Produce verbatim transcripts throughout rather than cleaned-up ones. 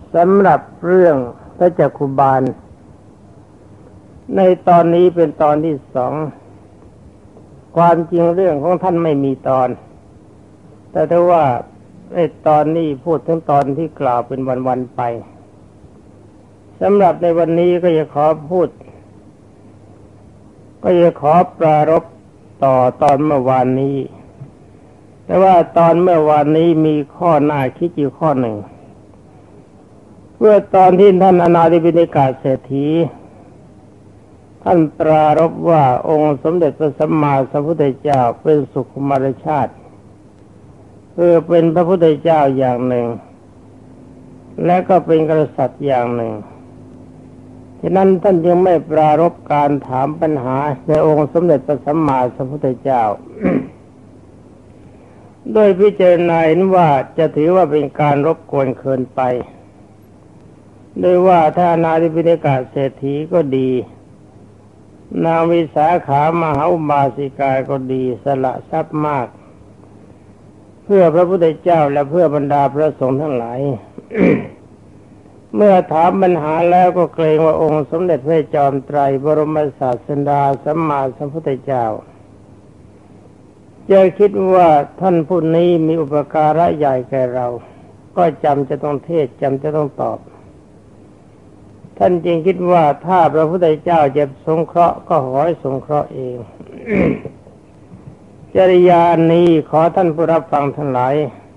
สำหรับเรื่องพระจักคุบาลในตอนนี้เป็นตอนที่สองความจริงเรื่องของท่านไม่มีตอนแต่ถ้าว่าไอ้ตอนนี้พูดถึงตอนที่กล่าวเป็นวันๆไปสำหรับในวันนี้ก็จะขอพูดก็จะขอปรารภต่อตอนเมื่อวานนี้แต่ว่าตอนเมื่อวานนี้มีข้อน่าคิดอยู่ข้อหนึ่งเมื่อตอนที่ท่านอนาถบิณฑิกาเศรษฐีท่านปรารภว่าองค์สมเด็จพระสัมมาสัมพุทธเจ้าเป็นสุขุมารชาติคือเป็นพระพุทธเจ้าอย่างหนึ่งและก็เป็นกษัตริย์อย่างหนึ่งฉะนั้นท่านจึงไม่ปรารภการถามปัญหาในองค์สมเด็จพระสัมมาสัมพุทธเจ้า โดยพิจารณาเห็นว่าจะถือว่าเป็นการรบกวนเกินไปโดยว่าถ้าอนาถบิณฑิกาเศรษฐีก็ดีนางวิสาขามหาอุบาสิกาก็ดีสละทรัพย์มากเพื่อพระพุทธเจ้าและเพื่อบรรดาพระสงฆ์ทั้งหลาย เมื่อถามปัญหาแล้วก็เกรงว่าองค์สมเด็จพระจอมไตรบรมศาสดาสัมมาสัมพุทธเจ้าจะคิดว่าท่านผู้นี้มีอุปการะใหญ่แก่เราก็จำจะต้องเทศจำจะต้องตอบท่านจึงคิดว่าถ้าพระพุทธเจ้าจะสงเคราะห์ก็ขอให้สงเคราะห์เอง จริยานี้ขอท่านผู้รับฟังทั้งหลาย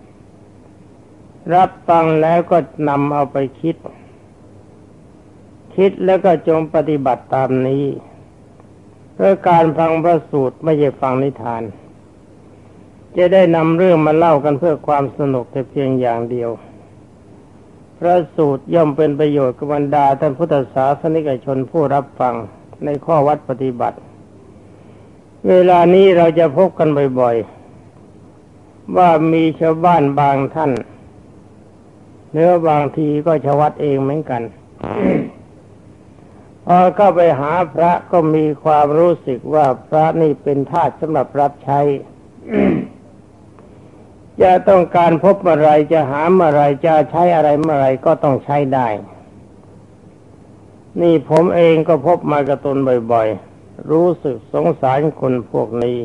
รับฟังแล้วก็นำเอาไปคิดคิดแล้วก็จงปฏิบัติตามนี้เพื่อการฟังพระสูตรไม่ใช่ฟังนิทานจะได้นำเรื่องมาเล่ากันเพื่อความสนุกแต่เพียงอย่างเดียวพระสูตรย่อมเป็นประโยชน์กับบรรดาท่านพุทธศาสนิกชนผู้รับฟังในข้อวัดปฏิบัติเวลานี้เราจะพบกันบ่อยๆว่ามีชาวบ้านบางท่านเนื้อบางทีก็ชวัดเองเหมือนกัน พอเข้าไปหาพระก็มีความรู้สึกว่าพระนี่เป็นทาสสำหรับรับใช้ จะต้องการพบอะไรจะหาอะไรจะใช้อะไรเมื่อไรก็ต้องใช้ได้นี่ผมเองก็พบมากระตนบ่อยๆรู้สึกสงสารคนพวกนี้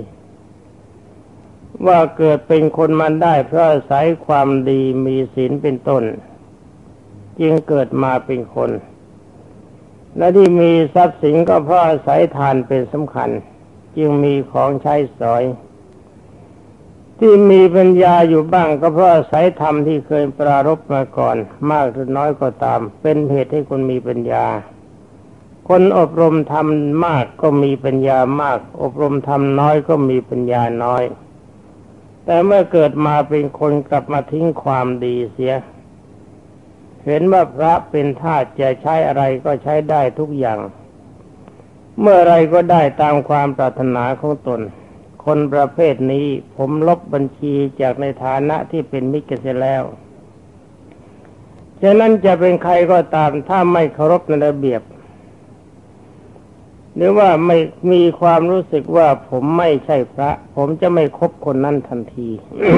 ว่าเกิดเป็นคนมันได้เพราะอาศัยความดีมีศีลเป็นต้นจึงเกิดมาเป็นคนและที่มีทรัพย์สินก็เพราะอาศัยทานเป็นสำคัญจึงมีของใช้สอยที่มีปัญญาอยู่บ้างก็เพราะอาศัยธรรมที่เคยปรารภมาก่อนมากหรือน้อยก็ตามเป็นเหตุให้คนมีปัญญาคนอบรมธรรมมากก็มีปัญญามากอบรมธรรมน้อยก็มีปัญญาน้อยแต่เมื่อเกิดมาเป็นคนกลับมาทิ้งความดีเสียเห็นว่าพระเป็นทาสจะใช้อะไรก็ใช้ได้ทุกอย่างเมื่อไรก็ได้ตามความปรารถนาของตนคนประเภทนี้ผมลบบัญชีจากในฐานะที่เป็นมิตรกันเสียแล้วฉะนั้นจะเป็นใครก็ตามถ้าไม่เคารพในระเบียบหรือว่าไม่มีความรู้สึกว่าผมไม่ใช่พระผมจะไม่คบคนนั้นทันที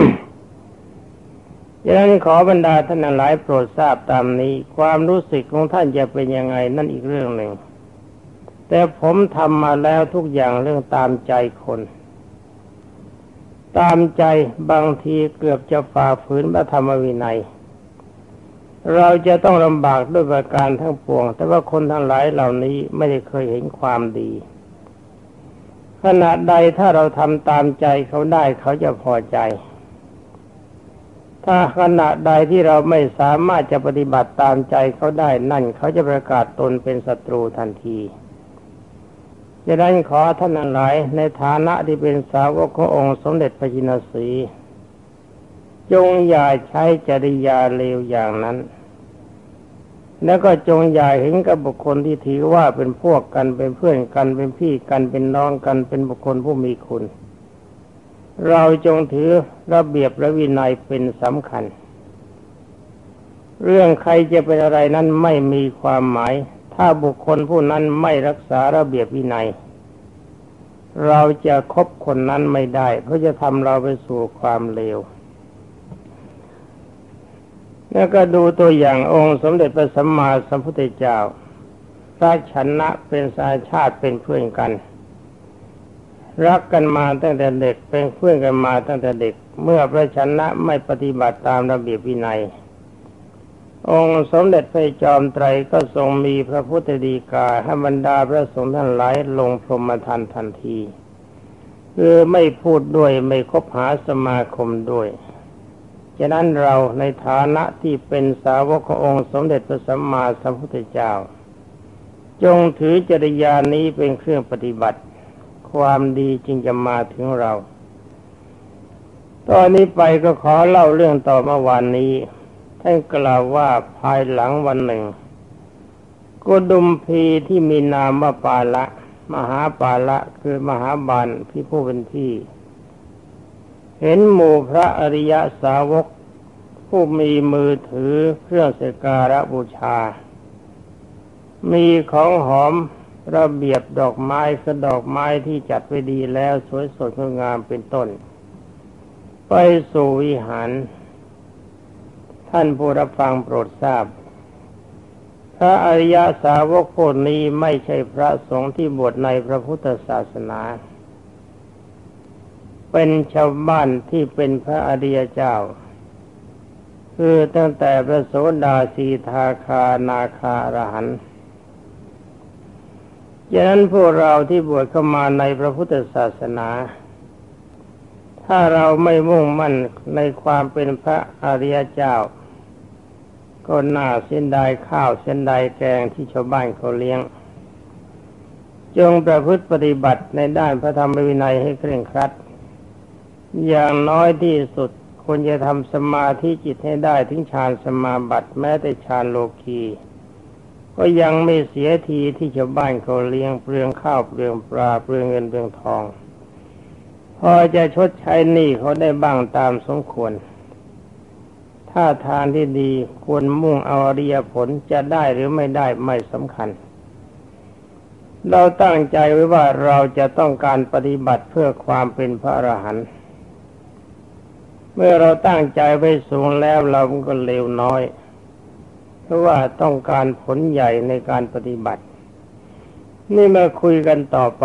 ฉะนั้นขอบรรดาท่านหลายโปรดทราบตามนี้ความรู้สึกของท่านจะเป็นยังไงนั่นอีกเรื่องหนึ่งแต่ผมทำมาแล้วทุกอย่างเรื่องตามใจคนตามใจบางทีเกือบจะฝ่าฝืนพระธรรมวินัยเราจะต้องลำบากด้วยประการทั้งปวงแต่ว่าคนทั้งหลายเหล่านี้ไม่ได้เคยเห็นความดีขณะใดถ้าเราทำตามใจเขาได้เขาจะพอใจถ้าขณะใดที่เราไม่สามารถจะปฏิบัติตามใจเขาได้นั่นเขาจะประกาศตนเป็นศัตรูทันทีดังนั้นขอท่านทั้งหลายในฐานะที่เป็นสาวกขององค์สมเด็จพระจินสีจงอย่าใช้จริยาเลวอย่างนั้นแล้วก็จงอย่าเห็นกับบุคคลที่ถือว่าเป็นพวกกันเป็นเพื่อนกันเป็นพี่กันเป็นน้องกันเป็นบุคคลผู้มีคุณเราจงถือระเบียบและวินัยเป็นสำคัญเรื่องใครจะเป็นอะไรนั้นไม่มีความหมายถ้าบุคคลผู้นั้นไม่รักษาระเบียบวินัยเราจะคบคนนั้นไม่ได้เพราะจะทำเราไปสู่ความเลวแล้วก็ดูตัวอย่างองค์สมเด็จพระสัมมาสัมพุทธเจ้าพระชนะเป็นสายชาติเป็นเพื่อนกันรักกันมาตั้งแต่เด็กเป็นเพื่อนกันมาตั้งแต่เด็กเมื่อพระชนะไม่ปฏิบัติตามระเบียบวินัยองค์สมเด็จพระจอมไตรก็ทรงมีพระพุทธฎีกาให้บรรดาพระสงฆ์ทั้งหลายลงพรหมทัณฑ์ทันทีคือไม่พูดด้วยไม่คบหาสมาคมด้วยฉะนั้นเราในฐานะที่เป็นสาวกขององค์สมเด็จพระสัมมาสัมพุทธเจ้าจงถือจริยานี้เป็นเครื่องปฏิบัติความดีจึงจะมาถึงเราตอนนี้ไปก็ขอเล่าเรื่องต่อเมื่อวานนี้ท่านกล่าวว่าภายหลังวันหนึ่งกุดุมพีที่มีนามว่าปาละมหาปาละคือมหาบาลที่ผู้เป็นที่เห็นหมู่พระอริยสาวกผู้มีมือถือเครื่องสักการะบูชามีของหอมระเบียบดอกไม้คือดอกไม้ที่จัดไว้ดีแล้วสวยสดงดงามเป็นต้นไปสู่วิหารท่านผู้รับฟังโปรดทราบพระอริยสาวกพวกนี้ไม่ใช่พระสงฆ์ที่บวชในพระพุทธศาสนาเป็นชาวบ้านที่เป็นพระอริยเจ้าคือตั้งแต่พระโสดาสีทาคานาคาอรหันต์ฉะนั้นพวกเราที่บวชเข้ามาในพระพุทธศาสนาถ้าเราไม่มุ่งมั่นในความเป็นพระอริยเจ้าก็น่าเสียดายข้าวเสียดายแกงที่ชาวบ้านเขาเลี้ยงจงประพฤติปฏิบัติในด้านพระธรรมวินัยให้เคร่งครัดอย่างน้อยที่สุดควรจะทำสมาธิจิตให้ได้ถึงฌานสมาบัติแม้แต่ฌานโลกีก็ยังไม่เสียทีที่ชาวบ้านเขาเลี้ยงเปลืองข้าวเปลืองปลาเปลืองเงินเปลืองทองพอจะชดใช้หนี้เขาได้บ้างตามสมควรถ้าทางที่ดีควรมุ่งเอาอริยผลจะได้หรือไม่ได้ไม่สำคัญเราตั้งใจไว้ว่าเราจะต้องการปฏิบัติเพื่อความเป็นพระอรหันต์เมื่อเราตั้งใจไว้สูงแล้วเราก็เลวน้อยเพราะว่าต้องการผลใหญ่ในการปฏิบัตินี่มาคุยกันต่อไป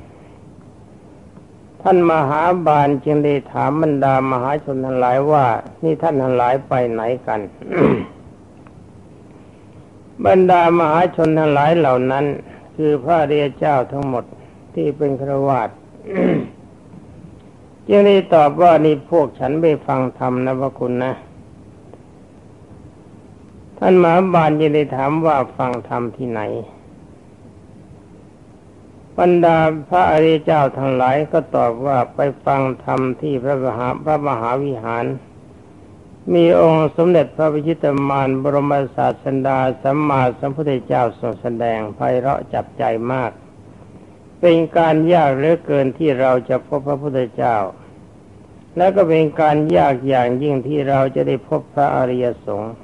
ท่านมหาบาลจึงได้ถามบรรดามหาชนทั้งหลายว่านี่ท่านทั้งหลายไปไหนกัน บรรดามหาชนทั้งหลายเหล่านั้นคือพระอริยเจ้าทั้งหมดที่เป็นฆราวาส จึงได้ตอบว่านี่พวกฉันไปฟังธรรมนะพระคุณนะท่านมหาบาลจึงได้ถามว่าฟังธรรมที่ไหนบรรดาพระอริยเจ้าทั้งหลายก็ตอบว่าไปฟังธรรมที่พระมหาพระมหาวิหารมีองค์สมเด็จพระพิชิตมารบรมศาสดาสัมมาสัมพุทธเจ้าทรงแสดงไพเราะจับใจมากเป็นการยากเหลือเกินที่เราจะพบพระพุทธเจ้าและก็เป็นการยากอย่างยิ่งที่เราจะได้พบพระอริยสงฆ์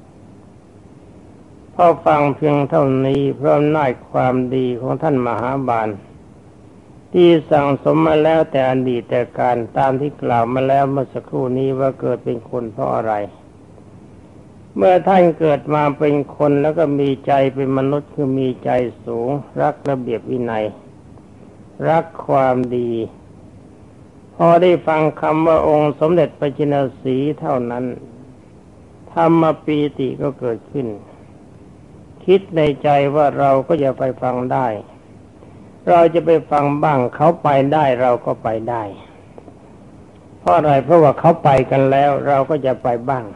พอฟังเพียงเท่านี้เพราะอำนาจความดีของท่านมหาบาลที่สั่งสมมาแล้วแต่อดีตแต่การตามที่กล่าวมาแล้วเมื่อสักครู่นี้ว่าเกิดเป็นคนเพราะอะไรเมื่อท่านเกิดมาเป็นคนแล้วก็มีใจเป็นมนุษย์คือมีใจสูงรักระเบียบวินัยรักความดีพอได้ฟังคำว่าองค์สมเด็จพระจินสีห์เท่านั้นธรรมปีติก็เกิดขึ้นคิดในใจว่าเราก็จะไปฟังได้เราจะไปฟังบ้างเขาไปได้เราก็ไปได้เพราะอะไรเพราะว่าเขาไปกันแล้วเราก็จะไปบ้าง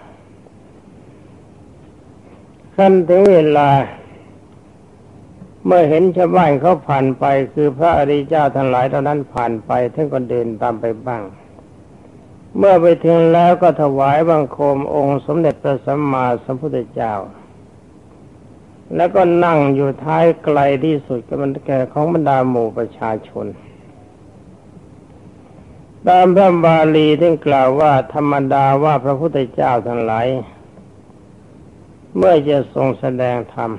ขั้นถึงเวลาเมื่อเห็นชาวบ้านเขาผ่านไปคือพระอริยเจ้าทั้งหลายเหล่านั้นผ่านไปท่านก็เดินตามไปบ้างเมื่อไปถึงแล้วก็ถวายบังคมองค์สมเด็จพระสัมมาสัมพุทธเจ้าแล้วก็นั่งอยู่ท้ายไกลที่สุดก็มันแก่ของบรรดาหมู่ประชาชนตามพระบาลีที่กล่าวว่าธรรมดาว่าพระพุทธเจ้าทั้งหลายเมื่อจะทรงแสดงธรรม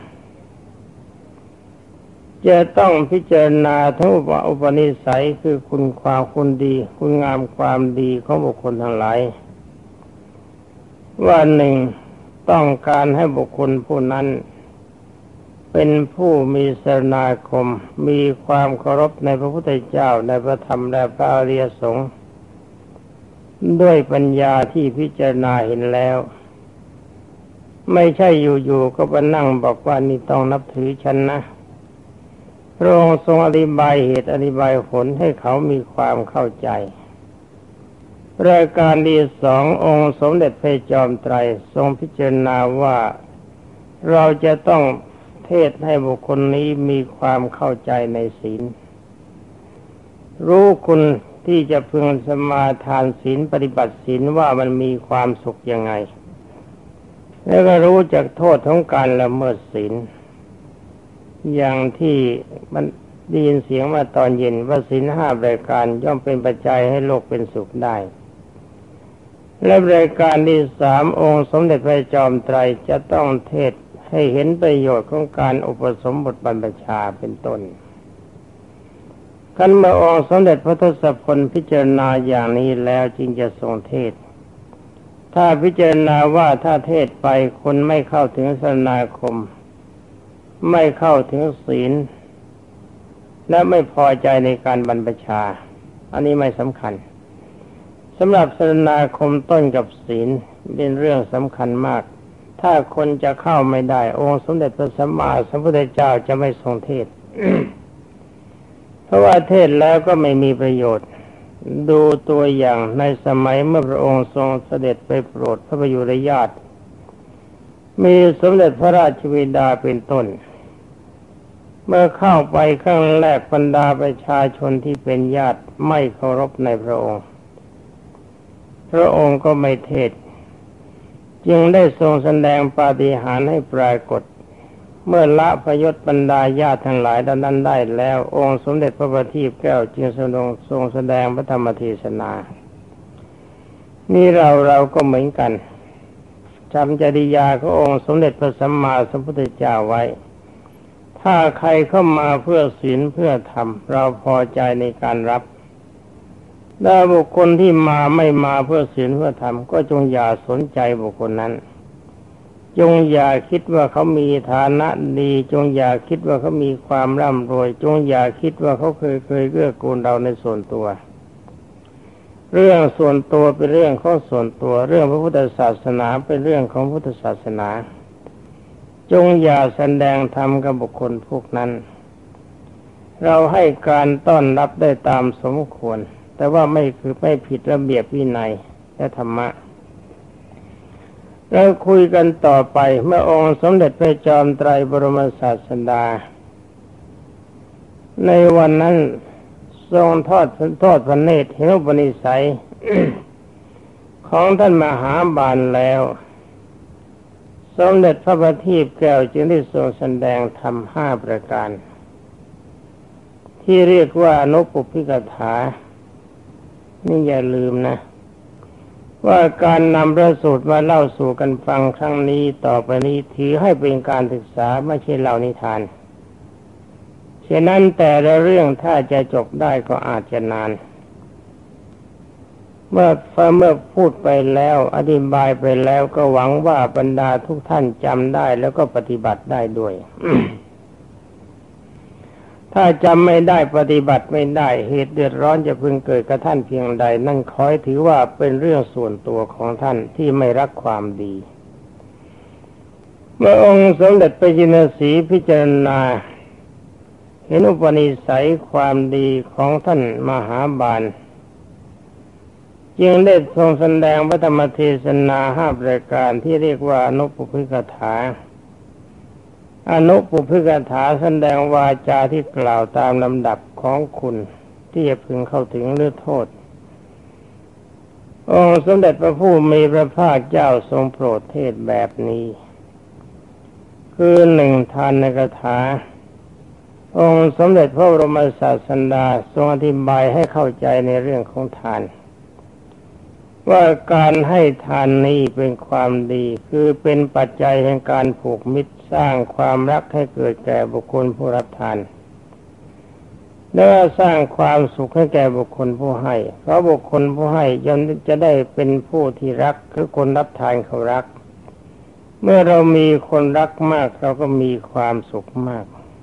จะต้องพิจารณาทั้งอุปนิสัยคือคุณความคุณดีคุณงามความดีของบุคคลทั้งหลายว่าหนึ่งต้องการให้บุคคลผู้นั้นเป็นผู้มีศาสนาคมมีความเคารพในพระพุทธเจ้าในพระธรรมและพระอริยสงฆ์ด้วยปัญญาที่พิจารณาเห็นแล้วไม่ใช่อยู่ๆก็มานั่งบอกว่านี่ต้องนับถือฉันนะพระองค์ทรงอธิบายเหตุอธิบายผลให้เขามีความเข้าใจรายการที่สององค์สมเด็จพระจอมไตรทรงพิจารณาว่าเราจะต้องเทศให้บุคคลนี้มีความเข้าใจในศีลรู้คุณที่จะพึงสมาทานศีลปฏิบัติศีลว่ามันมีความสุขยังไงแล้วก็รู้จักโทษของการละเมิดศีลอย่างที่มันได้ยินเสียงมาตอนเย็นว่าศีลห้ารายการย่อมเป็นปัจจัยให้โลกเป็นสุขได้และรายการที่สามองค์สมเด็จพระจอมไตรจะต้องเทศให้เห็นประโยชน์ของการอุปสมบทบรรพชาเป็นต้นขั้นเมื่อองค์สมเด็จพระทศพลพิจารณาอย่างนี้แล้วจึงจะทรงเทศถ้าพิจารณาว่าถ้าเทศไปคนไม่เข้าถึงศาสนาคมไม่เข้าถึงศีลและไม่พอใจในการบรรพชาอันนี้ไม่สำคัญสำหรับศาสนาคมต้นกับศีลเป็นเรื่องสำคัญมากถ้าคนจะเข้าไม่ได้องค์สมเด็จพระสัมมาสัมพุทธเจ้าจะไม่ทรงเทศ เพราะว่าเทศแล้วก็ไม่มีประโยชน์ดูตัวอย่างในสมัยเมื่อพระองค์ทรงเสด็จไปโปรดพระประยุรญาติมีสมเด็จพระราชบิดาเป็นต้นเมื่อเข้าไปข้างแรกบรรดาประชาชนที่เป็นญาติไม่เคารพในพระองค์พระองค์ก็ไม่เทศจึงได้ทรงแสดงปาฏิหาริย์ให้ปรากฏเมื่อละพยศบรรดาญาติทั้งหลายนั้นได้แล้วองค์สมเด็จพระบัณฑิตแก้วจึงทรงทรงแสดงพระธรรมเทศนานี่เราเราก็เหมือนกันจำจริยาขององค์สมเด็จพระสัมมาสัมพุทธเจ้าไว้ถ้าใครเข้ามาเพื่อศีลเพื่อธรรมเราพอใจในการรับถ้าบุคคลที่มาไม่มาเพื่อศีลเพื่อธรรมก็จงอย่าสนใจบุคคลนั้นจงอย่าคิดว่าเขามีฐานะดีจงอย่าคิดว่าเขามีความร่ำรวยจงอย่าคิดว่าเขาเคยเคยเกื้อกูลเราในส่วนตัวเรื่องส่วนตัวเป็นเรื่องของส่วนตัวเรื่องพระพุทธศาสนาเป็นเรื่องของพุทธศาสนาจงอย่าแสดงธรรมกับบุคคลพวกนั้นเราให้การต้อนรับได้ตามสมควรแต่ว่าไม่คือไม่ผิดระเบียบวินัยและธรรมะเราคุยกันต่อไปเมื่อองค์สมเด็จพระจอมไตรบรมศาสดาในวันนั้นทรงทอดทอดพระเนตรเห็นอุปนิสัย ของท่านมหาบาลแล้วสมเด็จพระบัณฑิตแก้วจึงได้ทรงแสดงธรรมห้าประการที่เรียกว่าอนุปุพพิกถานี่อย่าลืมนะว่าการนำพระสูตรมาเล่าสู่กันฟังครั้งนี้ต่อไปนี้ถือให้เป็นการศึกษาไม่ใช่เล่านิทานฉะนั้นแต่ละเรื่องถ้าจะจบได้ก็อาจจะนานเมื่อเมื่อพูดไปแล้วอธิบายไปแล้วก็หวังว่าบรรดาทุกท่านจำได้แล้วก็ปฏิบัติได้ด้วย ถ้าจำไม่ได้ปฏิบัติไม่ได้เหตุเดือดร้อนจะพึงเกิดกับท่านเพียงใดนั่นขอให้ถือว่าเป็นเรื่องส่วนตัวของท่านที่ไม่รักความดีเมื่อองค์สมเด็จพระจินสีพิจารณาเห็นอุปนิสัยความดีของท่านมหาบาลจึงได้ทรงแสดงพระธรรมเทศนาห้ารายการที่เรียกว่าอนุปุพพิกถาอนุปุพพิกถาแสดงวาจาที่กล่าวตามลำดับของคุณที่จะพึงเข้าถึงหรือโทษองค์สมเด็จพระผู้มีพระภาคเจ้าทรงโปรดเทศแบบนี้คือหนึ่งทานกถาองค์สมเด็จพระบรมศาสดาทรงอธิบายให้เข้าใจในเรื่องของทานว่าการให้ทานนี้เป็นความดีคือเป็นปัจจัยแห่งการผูกมิตรสร้างความรักให้เกิดแก่บุคคลผู้รับทานและสร้างความสุขให้แก่บุคคลผู้ให้เพราะบุคคลผู้ให้ย่อมจะได้เป็นผู้ที่รักคือคนรับทานเขารักเมื่อเรามีคนรักมากเราก็มีความสุขมาก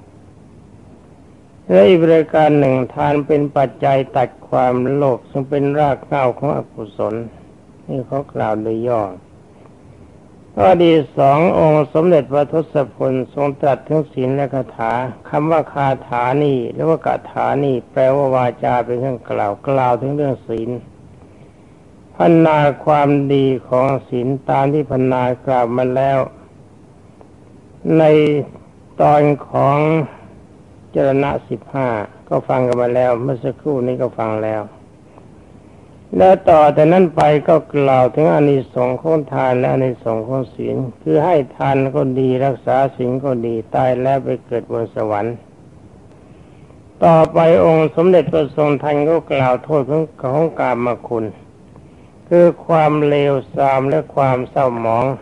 และอีกประการหนึ่งทานเป็นปัจจัยตัดความโลภซึ่งเป็นรากเหง้าของอกุศลนี่เขากล่าวโดยย่อข้อที่สององค์สมเด็จพระทศพลทรงตรัสถึงศีลและคาถาคำว่าคาถานี่หรือว่าคาถานี่แปลว่าวาจาเป็นเครื่องกล่าวกล่าวถึงเรื่องศีลพรรณนาความดีของศีลตามที่พรรณนากล่าวมาแล้วในตอนของจรณะสิบห้าก็ฟังกันมาแล้วเมื่อสักครู่นี้ก็ฟังแล้วแล้วต่อแต่นั้นไปก็กล่าวถึงอานิสงส์ของทานและอานิสงส์ของศีลคือให้ทานก็ดีรักษาศีลก็ดีตายแล้วไปเกิดบนสวรรค์ต่อไปองค์สมเด็จพระทรงทันก็กล่าวโทษของของกามคุณคือความเลวทรามและความเศร้าหมอง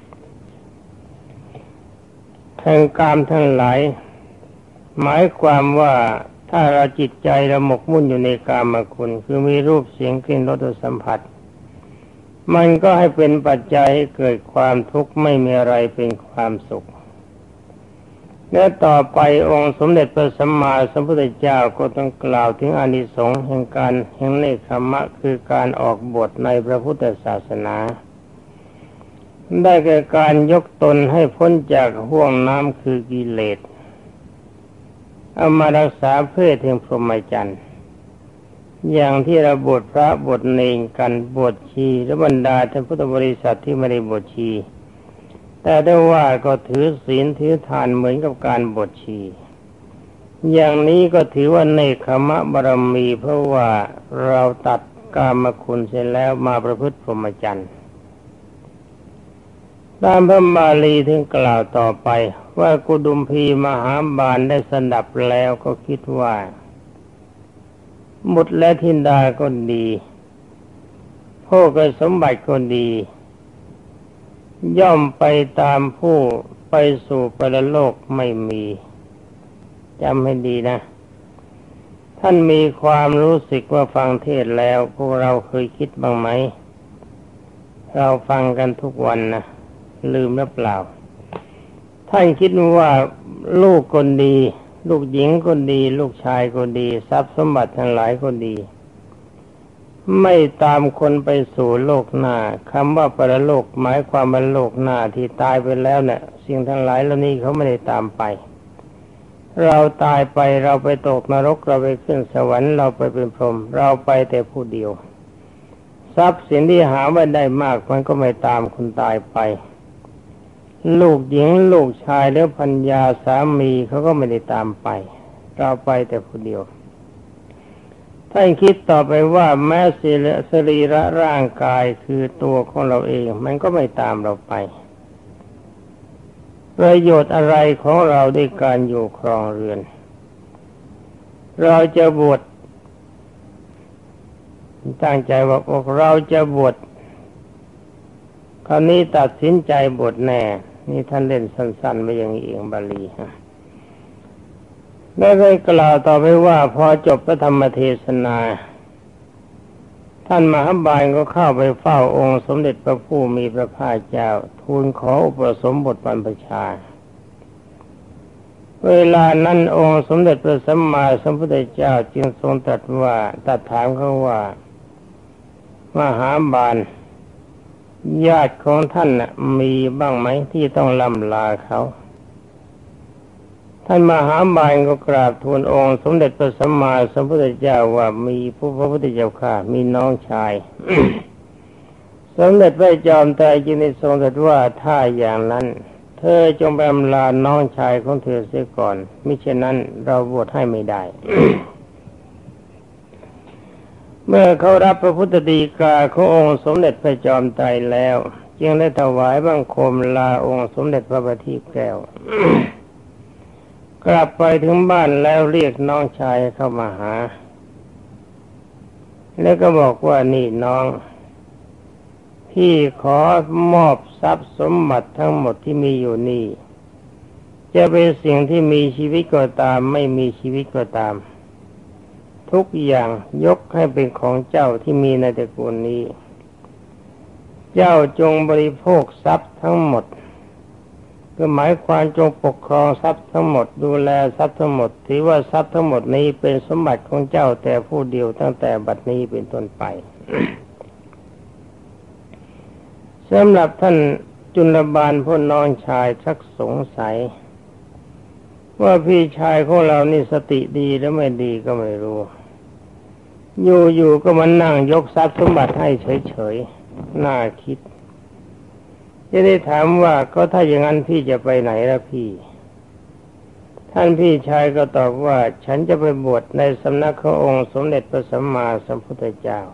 แห่งกามทั้งหลายหมายความว่าถ้าเราจิตใจเราหมกมุ่นอยู่ในกามคุณคือมีรูปเสียงกลิ่นรสสัมผัสมันก็ให้เป็นปัจจัยให้เกิดความทุกข์ไม่มีอะไรเป็นความสุขและต่อไปองค์สมเด็จพระสัมมาสัมพุทธเจ้าก็ต้องกล่าวถึงอานิสงส์แห่งการแห่งเนคขมะคือการออกบวชในพระพุทธศาสนาได้แก่การยกตนให้พ้นจากห่วงน้ำคือกิเลสเอามารักษาเพศแห่งพรหมจรรย์อย่างที่เราบวชพระบวชเนรกันบวชชีและบรรดาท่านพุทธบริษัทที่ไม่ได้บวชชีแต่ได้ว่าก็ถือศีลถือทานเหมือนกับการบวชชีอย่างนี้ก็ถือว่าเนคขมะบารมีเพราะว่าเราตัดกามคุณเสร็จแล้วมาประพฤติพรหมจรรย์ตามพระบาลีถึงกล่าวต่อไปว่ากุดุมพีมหาบาลได้สดับแล้วก็คิดว่าบุตรและธิดาก็ดีโภคสมบัติก็ดีย่อมไปตามผู้ไปสู่ปรโลกไม่มีจำให้ดีนะท่านมีความรู้สึกว่าฟังเทศแล้วพวกเราเคยคิดบ้างไหมเราฟังกันทุกวันนะลืมหรือเปล่าท่านคิดว่าลูกคนดีลูกหญิงคนดีลูกชายคนดีทรัพย์สมบัติทั้งหลายคนดีไม่ตามคนไปสู่โลกหน้าคำว่าปรโลกหมายความว่าโลกหน้าที่ตายไปแล้วเนี่ยสิ่งทั้งหลายเหล่านี้เขาไม่ได้ตามไปเราตายไปเราไปตกนรกเราไปขึ้นสวรรค์เราไปเป็นพรหมเราไปแต่ผู้เดียวทรัพย์สินที่หาไว้ได้มากมันก็ไม่ตามคนตายไปลูกหญิงลูกชายหรือภรรยาสามีเขาก็ไม่ได้ตามไปเราไปแต่ผู้เดียวท่านคิดต่อไปว่าแม้สรีระร่างกายคือตัวของเราเองมันก็ไม่ตามเราไปประโยชน์อะไรของเราด้วยการอยู่ครองเรือนเราจะบวชตั้งใจว่าเราจะบวชคราวนี้ตัดสินใจบวชแน่นี่ท่านเล่นสั้นๆไปอย่างนี้เองบาลีฮะแล้วได้กล่าวต่อไปว่าพอจบพระธรรมเทศนาท่านมหาบาลก็เข้าไปเฝ้าองค์สมเด็จพระผู้มีพระภาคเจ้าทูลขออุปสมบทบรรพชาเวลานั้นองค์สมเด็จพระสัมมาสัมพุทธเจ้าจึงทรงตรัสว่าตรัสถามเขาว่ามหาบาลญาติของท่านน่ะมีบ้างไหมที่ต้องล่ำลาเขาท่านมหาบาลก็กราบทูลองค์สมเด็จพระสัมมาสัมพุทธเจ้าว่ามีผู้พระพุทธเจ้าข้ามีน้องชาย สมเด็จพระจอมไตรจึงได้ทรงตรัสว่าถ้าอย่างนั้นเธอจงไปอำลาน้องชายของเธอเสียก่อนมิฉะนั้นเราบวชให้ไม่ได้ เมื่อเขารับพระพุทธฎีกาขององค์สมเด็จพระจอมไตรแล้วจึงได้ถวายบังคมลาองค์สมเด็จพระบัณฑิตแก้ว กลับไปถึงบ้านแล้วเรียกน้องชายเข้ามาหาแล้วก็บอกว่านี่น้องพี่ขอมอบทรัพย์สมบัติทั้งหมดที่มีอยู่นี่จะเป็นสิ่งที่มีชีวิตก็ตามไม่มีชีวิตก็ตามทุกอย่างยกให้เป็นของเจ้าที่มีในตระกูลนี้เจ้าจงบริโภคทรัพย์ทั้งหมดคือหมายความจงปกครองทรัพย์ทั้งหมดดูแลทรัพย์ทั้งหมดถือว่าทรัพย์ทั้งหมดนี้เป็นสมบัติของเจ้าแต่ผู้เดียวตั้งแต่บัดนี้เป็นต้นไป สำหรับท่านจุลบาลพ่อน้องชายชักสงสัยว่าพี่ชายของเรานี่สติดีหรือไม่ดีก็ไม่รู้อยู่ๆก็มานั่งยกทรัพย์สมบัติให้เฉยๆน่าคิดจะได้ถามว่าก็ถ้าอย่างนั้นพี่จะไปไหนล่ะพี่ท่านพี่ชายก็ตอบว่าฉันจะไปบวชในสำนักขององค์สมเด็จพระสัมมาสัมพุทธเจ้า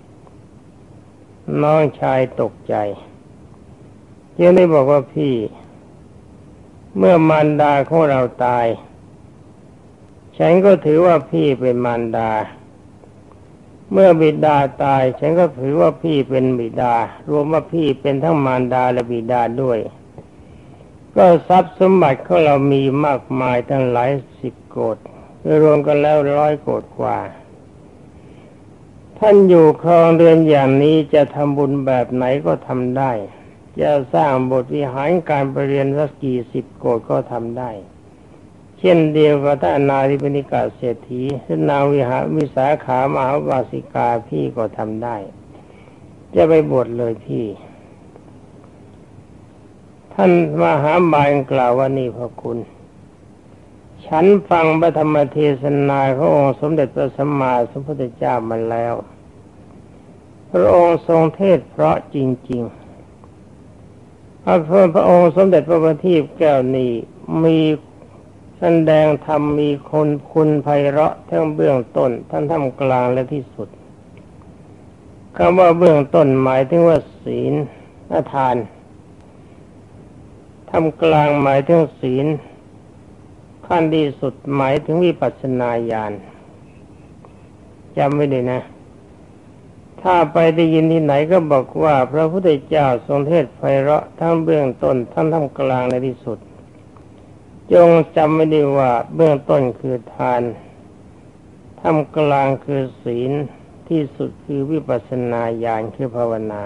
น้องชายตกใจจึงได้บอกว่าพี่เมื่อมารดาของเราตายฉันก็ถือว่าพี่เป็นมารดาเมื่อบิดาตายฉันก็ถือว่าพี่เป็นบิดารวมว่าพี่เป็นทั้งมารดาและบิดาด้วยก็ทรัพย์สมบัติของเรามีมากมายตั้งหลายสิบโกฏรวมกันแล้วร้อยโกฏกว่าท่านอยู่ครองเรือนอย่างนี้จะทำบุญแบบไหนก็ทำได้จะสร้างบทวิหารการไปเรียนสักกี่สิบโกฏก็ทำได้เช่นเดียวกับท่านนาริปนิกาเศรษฐีท่านนางวิหาวิสาขามหาวาสิกาพี่ก็ทำได้จะไปบวชเลยพี่ท่านมหาบาลกล่าวว่านี่พระคุณฉันฟังพระธรรมเทศนาขององค์สมเด็จพระสัมมาสัมพุทธเจ้ามาแล้วพระองค์ทรงเทศเพราะจริงๆพระพระองค์สมเด็จพระบัณฑิตแก้วนี้มีแสดงธรรมมีคนคุณไพเราะทั้งเบื้องต้นทั้งท่ามกลางและที่สุดคำว่าเบื้องต้นหมายถึงว่าศีลทานท่ามกลางหมายถึงศีลขั้นที่สุดหมายถึงวิปัสสนาญาณจำไว้เลยนะถ้าไปได้ยินที่ไหนก็บอกว่าพระพุทธเจ้าทรงเทศน์ไพเราะทั้งเบื้องต้นทั้งท่ามกลางและที่สุดจงจำไว้ดีว่าเบื้องต้นคือทานท่ามกลางคือศีลที่สุดคือวิปัสสนาญาณคือภาวนา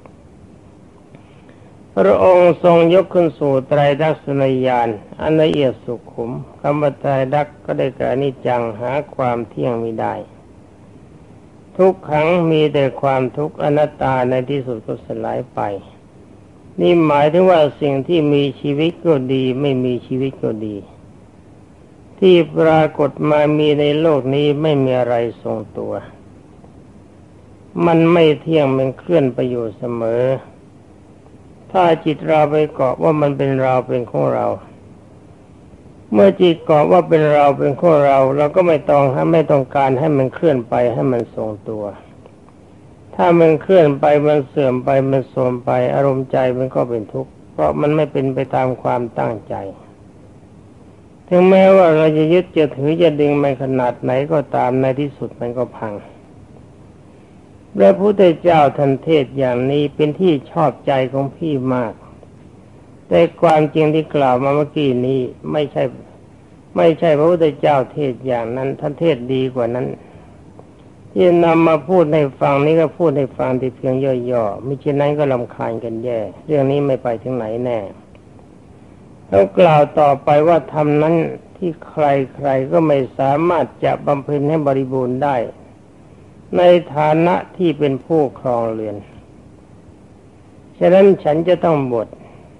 พระองค์ทรงยกขึ้นสู่ไตรลักษณญาณอันละเอียดสุขุมคำว่าไตรลักษณ์ก็ได้แก่อนิจจังหาความเที่ยงมิได้ทุกขังมีแต่ความทุกข์อนัตตาในที่สุดก็สลายไปนี่หมายถึงว่าสิ่งที่มีชีวิตก็ดีไม่มีชีวิตก็ดีที่ปรากฏมามีในโลกนี้ไม่มีอะไรทรงตัวมันไม่เที่ยงมันเคลื่อนไปอยู่เสมอถ้าจิตเราไปเกาะว่ามันเป็นเราเป็นของเราเมื่อจิตเกาะว่าเป็นเราเป็นของเราเราก็ไม่ต้องไม่ต้องการให้มันเคลื่อนไปให้มันทรงตัวถ้ามันเคลื่อนไปมันเสื่อมไปมันโทรมไปอารมณ์ใจมันก็เป็นทุกข์เพราะมันไม่เป็นไปตามความตั้งใจถึงแม้ว่าเราจะยึดจะถือจะดึงมันขนาดไหนก็ตามในที่สุดมันก็พังพระพุทธเจ้าท่านเทศอย่างนี้เป็นที่ชอบใจของพี่มากแต่ความจริงที่กล่าวมาเมื่อกี้นี้ไม่ใช่ไม่ใช่พระพุทธเจ้าเทศอย่างนั้นท่านเทศดีกว่านั้นที่นำมาพูดให้ฟังนี้ก็พูดให้ฟังที่เพียงย่อๆมิฉะนั้นก็รำคาญกันแย่เรื่องนี้ไม่ไปถึงไหนแน่แล้วกล่าวต่อไปว่าธรรมนั้นที่ใครๆก็ไม่สามารถจะบำเพ็ญให้บริบูรณ์ได้ในฐานะที่เป็นผู้ครองเรือนฉะนั้นฉันจะต้องบวช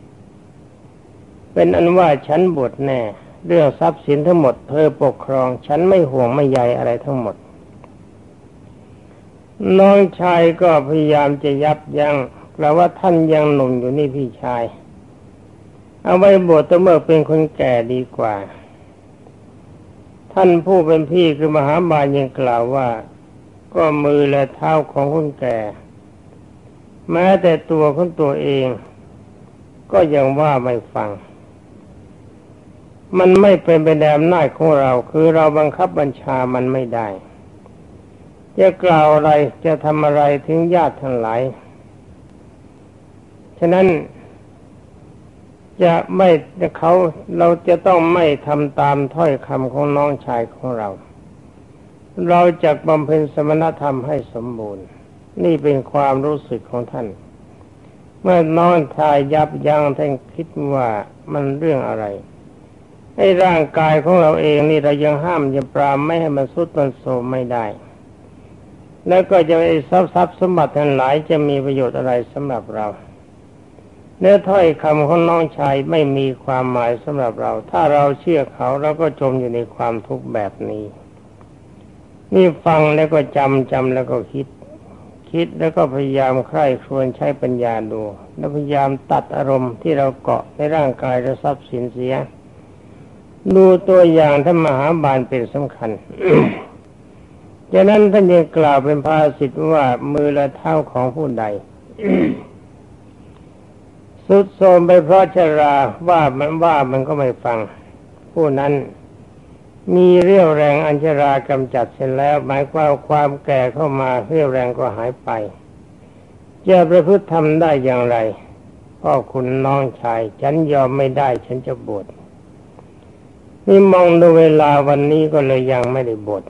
เป็นอันว่าฉันบวชแน่เรื่องทรัพย์สินทั้งหมดเธอปกครองฉันไม่ห่วงไม่ใยอะไรทั้งหมดน้องชายก็พยายามจะยับยั้งกล่าวว่าท่านยังหนุ่มอยู่นี่พี่ชายเอาไว้บวชแต่เมื่อเป็นคนแก่ดีกว่าท่านผู้เป็นพี่คือมหาบาลยังกล่าวว่าก็มือและเท้าของคนแก่แม้แต่ตัวของตัวเองก็ยังว่าไม่ฟังมันไม่เป็นไปตามอำนาจของเราคือเราบังคับบัญชามันไม่ได้จะกล่าวอะไรจะทำอะไรถึงญาติทั้งหลายฉะนั้นจะไม่เขาเราจะต้องไม่ทำตามถ้อยคำของน้องชายของเราเราจะบำเพ็ญสมณธรรมให้สมบูรณ์นี่เป็นความรู้สึกของท่านเมื่อน้องชายยับยั้งท่านคิดว่ามันเรื่องอะไรไอ้ร่างกายของเราเองนี่เรายังห้ามยังปรามไม่ให้มันสุดมันโทรมไม่ได้แล้วก็จะไอ้ทรัพย์ทรัพย์สมบัติทั้งหลายจะมีประโยชน์อะไรสำหรับเราเนื้อถ้อยคำของน้องชายไม่มีความหมายสำหรับเราถ้าเราเชื่อเขาเราก็จมอยู่ในความทุกข์แบบนี้นี่ฟังแล้วก็จำจำแล้วก็คิดคิดแล้วก็พยายามใคร่ครวญใช้ปัญญาดูแล้วพยายามตัดอารมณ์ที่เราเกาะในร่างกายและทรัพย์สินเสียดูตัวอย่างท่านมหาบาลเป็นสำคัญ จากนั้นท่านยังกล่าวเป็นภาษิตว่ามือและเท้าของผู้ใด สุดโทรมไปเพราะชราว่ามันว่ามันก็ไม่ฟังผู้นั้นมีเรี่ยวแรงอัญชรากำจัดเสร็จแล้วหมายความความแก่เข้ามาเรี่ยวแรงก็หายไปจะประพฤติทำได้อย่างไรพ่อคุณน้องชายฉันยอมไม่ได้ฉันจะบวชนี่มองดูเวลาวันนี้ก็เลยยังไม่ได้บวช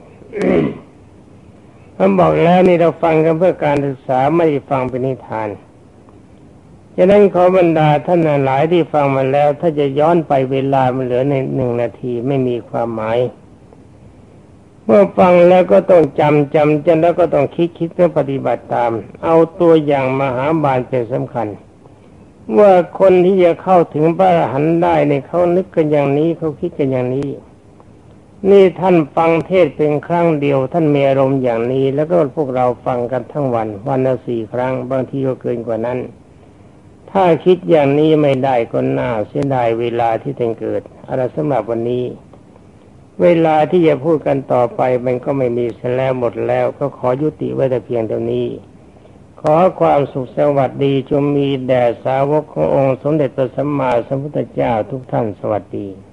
ผมบอกแล้วนี่เราฟังกันเพื่อการศึกษาไม่ได้ฟังเป็นนิทานฉะนั้นขอบรรดาท่านหลายที่ฟังมาแล้วถ้าจะย้อนไปเวลามันเหลือในหนึ่งนาทีไม่มีความหมายเมื่อฟังแล้วก็ต้องจำจำจนแล้วก็ต้องคิดคิดเพื่อปฏิบัติตามเอาตัวอย่างมหาบาลเป็นสำคัญว่าคนที่จะเข้าถึงพระอรหันต์ได้เนี่ยเขานึกกันอย่างนี้เขาคิดกันอย่างนี้นี่ท่านฟังเทศเป็นครั้งเดียวท่านมีอารมณ์อย่างนี้แล้วก็พวกเราฟังกันทั้งวันวันละสี่ครั้งบางทีก็เกินกว่านั้นถ้าคิดอย่างนี้ไม่ได้ก็น่าเสียดายเวลาที่ท่านเกิดอะไรสำหรับวันนี้เวลาที่จะพูดกันต่อไปมันก็ไม่มีเสียแล้วหมดแล้วก็ขอยุติไว้แต่เพียงเท่านี้ขอความสุขสวัสดีจงมีแด่สาวกขององค์สมเด็จพระสัมมาสัมพุทธเจ้าทุกท่านสวัสดี